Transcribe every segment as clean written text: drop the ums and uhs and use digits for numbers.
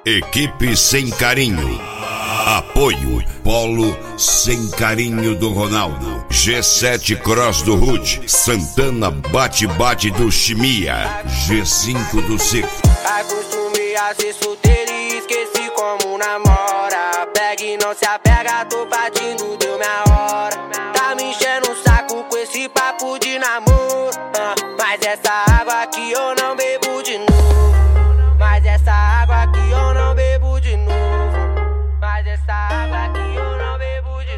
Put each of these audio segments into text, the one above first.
Equipe Sem Carinho. Apoio Polo Sem Carinho do Ronaldo, G7 Cross do Rude, Santana Bate-Bate do Chimia, G5 do Seco. Acostumei a ser solteiro e esqueci como namora. Pega e não se apega, tô partindo, deu minha hora. Tá me enchendo o saco com esse papo de namoro, mas essa água aqui eu não bebo de novo. Mas essa água aqui eu não bebo de novo. Mas essa água aqui eu não bebo de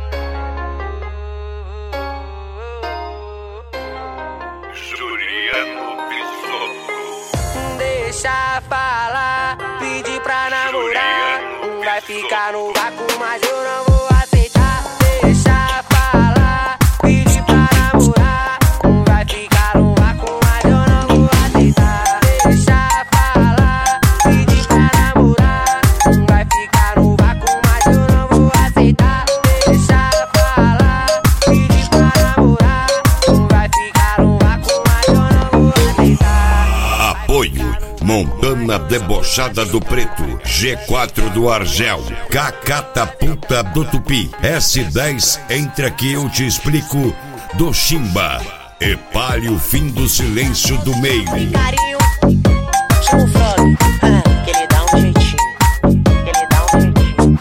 novo. Juliano Bisotto. Deixa falar, pedir pra namorar. Vai ficar no vácuo, mas eu não vou aceitar. Deixa falar, pedir pra namorar. Vai ficar no vácuo, mas eu não vou aceitar. Deixa falar, pedir pra namorar. Vai ficar no vácuo, mas eu não vou aceitar. Deixa falar, pedir pra namorar. Vai ficar no vácuo, mas eu não vou aceitar. Apoio Montana Debochada do Preto, G4 do Argel, Cacataputa do Tupi, S10 Entra que eu te explico do Chimba, Epale o fim do silêncio do meio. Carinho, chama o Frog, que ele dá um jeitinho. Ele dá um jeitinho.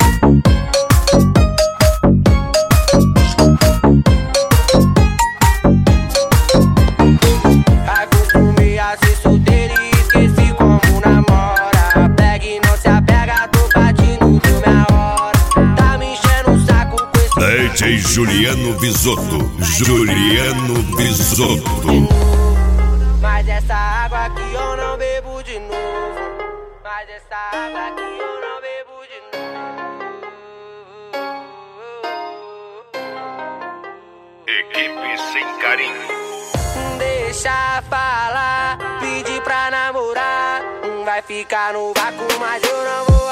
Acostumei a ser solteiro e esqueci como namora. Pega e não se apega, tô partindo, deu minha hora. Tá me enchendo o saco com esse DJ Juliano Bisotto, Juliano Bisotto. Mas essa água aqui eu não bebo de novo. Mas essa água aqui eu não bebo de novo. Equipe Sem Carinho. Deixa falar, pedir pra namorar. Vai ficar no vácuo, mas eu não vou